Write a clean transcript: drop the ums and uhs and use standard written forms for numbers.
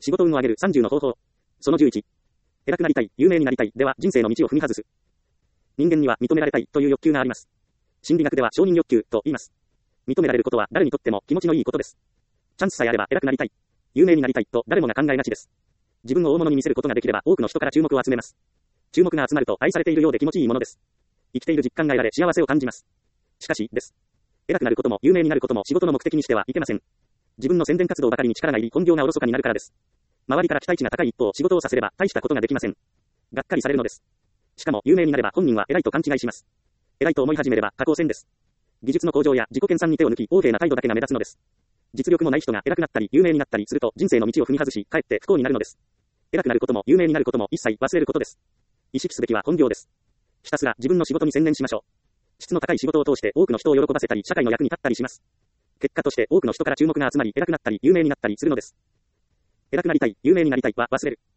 仕事運を上げる30の方法。その11。偉くなりたい、有名になりたい、では人生の道を踏み外す。人間には認められたいという欲求があります。心理学では承認欲求と言います。認められることは誰にとっても気持ちのいいことです。チャンスさえあれば偉くなりたい、有名になりたいと誰もが考えがちです。自分を大物に見せることができれば多くの人から注目を集めます。注目が集まると愛されているようで気持ちいいものです。生きている実感が得られ幸せを感じます。しかし、です。偉くなることも有名になることも仕事の目的にしてはいけません。自分の宣伝活動ばかりに力が入り本業がおろそかになるからです。周りから期待値が高い一方仕事をさせれば大したことができません。がっかりされるのです。しかも有名になれば本人は偉いと勘違いします。偉いと思い始めれば下降線です。技術の向上や自己研鑽に手を抜き横柄な態度だけが目立つのです。実力もない人が偉くなったり有名になったりすると人生の道を踏み外しかえって不幸になるのです。偉くなることも有名になることも一切忘れることです。意識すべきは本業です。ひたすら自分の仕事に専念しましょう。質の高い仕事を通して多くの人を喜ばせたり社会の役に立ったりします。結果として多くの人から注目が集まり偉くなったり有名になったりするのです。偉くなりたい、有名になりたいは忘れる。